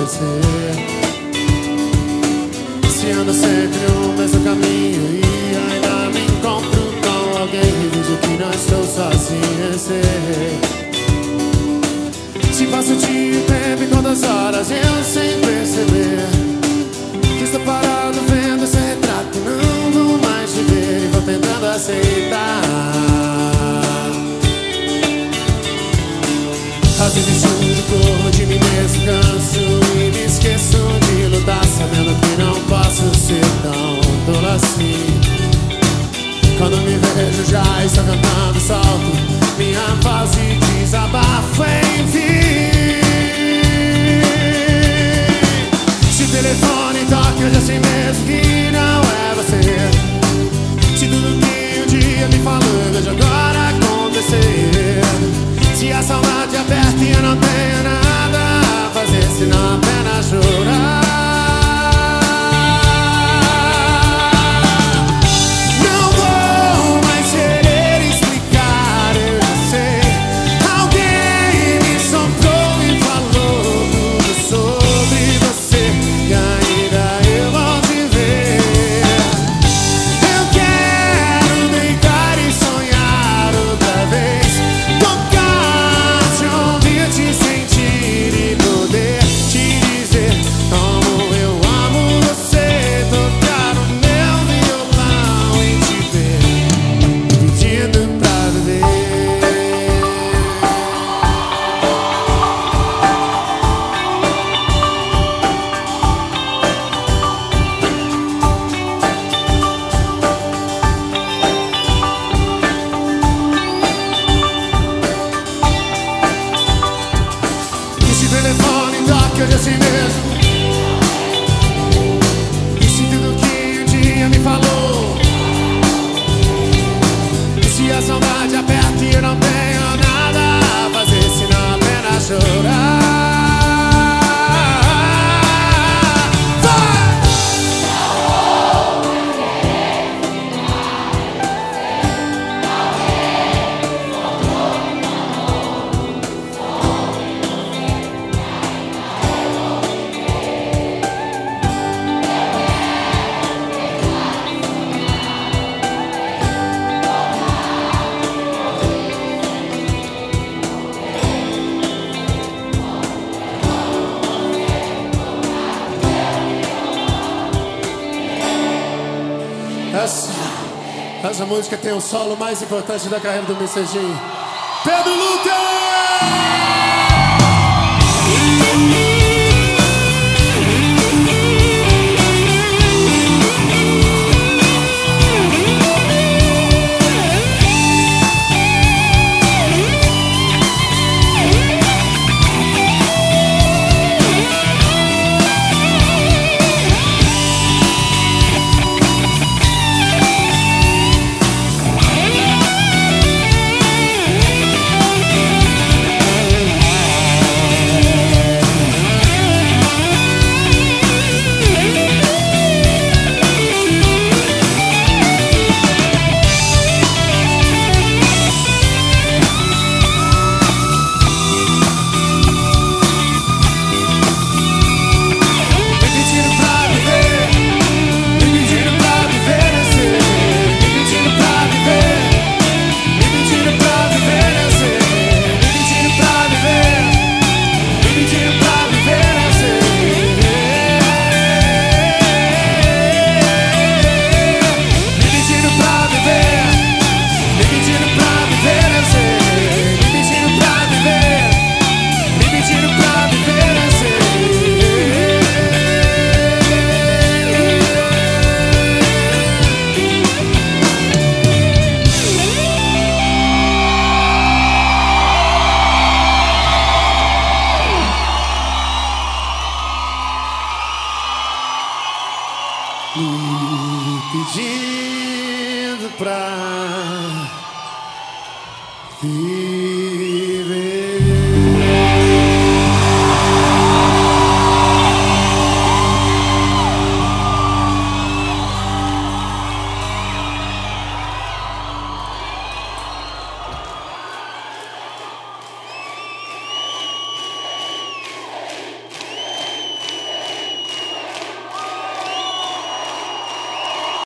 acontecer. Se ando sempre no mesmo caminho e ainda me encontro com alguém e vejo que não estou sozinho em ser. Se passo o dia, o tempo e quantas horas eu sem perceber que estou parado vendo esse retrato, não vou mais te ver e vou tentando aceitar. Às vezes juro, corro de mim mesmo, canso e me esqueço de lutar, sabendo que não posso ser tão tolo assim. Quando me vejo já estou cantando, solto minha voz e desabafo, enfim. Se o telefone toca, eu já sei mesmo que não é você. Se tudo que um dia me falou, eu vejo agora acontecer. Se a saudade aperta e eu não tenho nada a fazer, senão apenas chorar. Não vou mais querer explicar, eu já sei. Alguém me soprou e falou tudo sobre você, e ainda eu vou te ver. Eu quero deitar e sonhar outra vez, te sentir e poder te dizer como eu amo você, tocar o meu violão e te ver pedindo pra viver. Se o telefone toca, eu já sei mesmo. E se tudo que um dia me falou, e se a saudade aperta e eu não tenho nada a fazer, senão apenas chorar. Essa música tem o solo mais importante da carreira do Mr. G. Pedro Lucas! Me pedindo